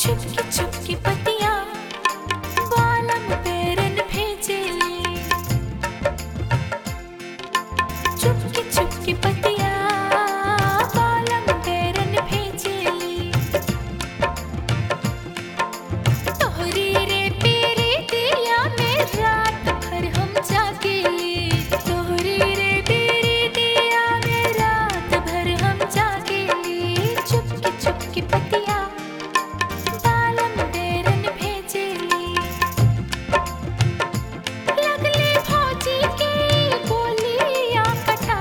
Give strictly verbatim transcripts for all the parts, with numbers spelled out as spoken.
चुपकी चुपकी पतिया बालम पेरन भेजेली चुपकी चुपकी पतिया बालम पेरन भेजेली तोहरी रे पीरी दिया में रात भर हम जागेली तोहरी रे पीरी दिया में रात भर हम जागेली चुपकी चुपकी पतिया बालम पेरन भेजेली लगले भौजी के बोलिया कटा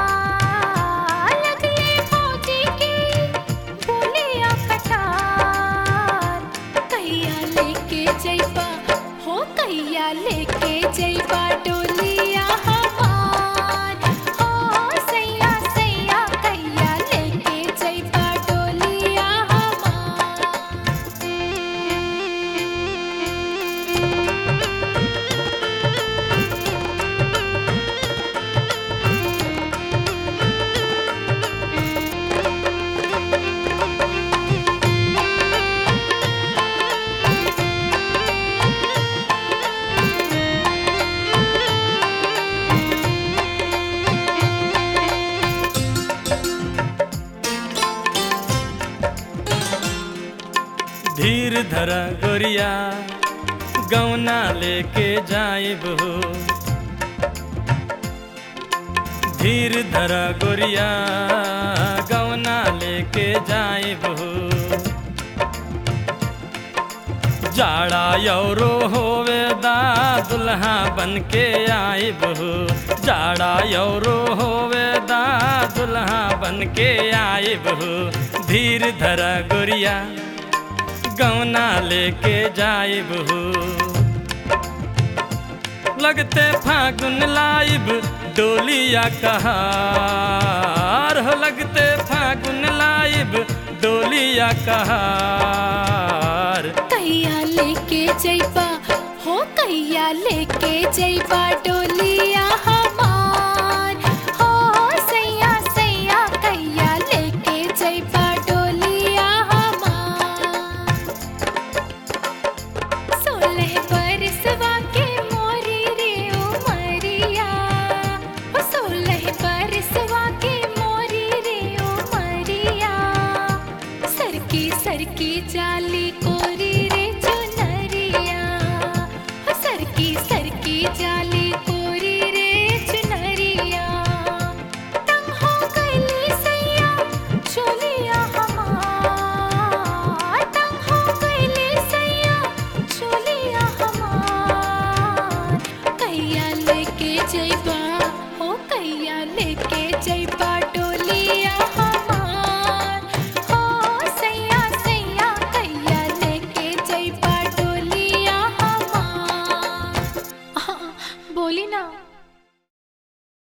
लगले भौजी के बोलिया कटार कैया लेके जइबा हो कैया लेके जइबा डोलिया हमार हो सैया सैया कैया लेके जइबा डोलिया हमार धीर धरा गोरिया गौना लेके जाइब हो धीर धरा गोरिया गौना लेके जाइब हो जाड़ा यौरो होवे दा दुल्हा बन के आइब हो जाड़ा यौरो होवे दा दुल्हा बन के आइब हो धीर धरा गोरिया गौना लेके जाइब हो लगते फागुन लाइब डोलिया कहार हो लगते फागुन लाइब डोलिया कहार कैया लेके जइबा हो कैया लेके जइबा डोलिया हमार हो सैया सैया कैया लेके जइबा डोलिया हमार सोलह बरसवा के मोरी रे उमरिया हो सोलह बरसवा के मोरी रे उमरिया सरकी सरकी जाली कोरी